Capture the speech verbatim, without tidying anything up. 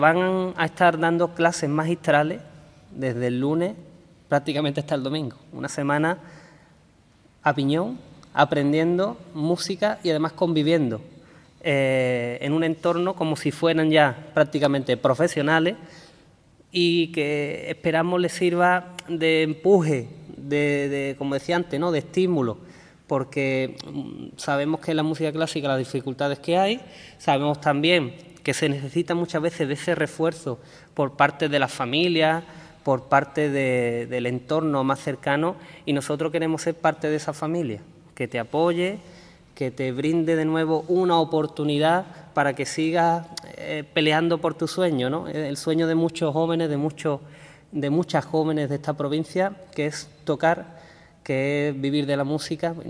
Van a estar dando clases magistrales desde el lunes prácticamente hasta el domingo. Una semana a piñón, aprendiendo música y además conviviendo eh, en un entorno como si fueran ya prácticamente profesionales y que esperamos les sirva de empuje, de, de como decía antes, ¿no?, de estímulo, porque sabemos que en la música clásica las dificultades que hay, sabemos también que se necesita muchas veces de ese refuerzo por parte de las familias, por parte de, del entorno más cercano, y nosotros queremos ser parte de esa familia, que te apoye, que te brinde de nuevo una oportunidad para que sigas eh, peleando por tu sueño, ¿no? El sueño de muchos jóvenes, de, muchos, de muchas jóvenes de esta provincia, que es tocar, que es vivir de la música.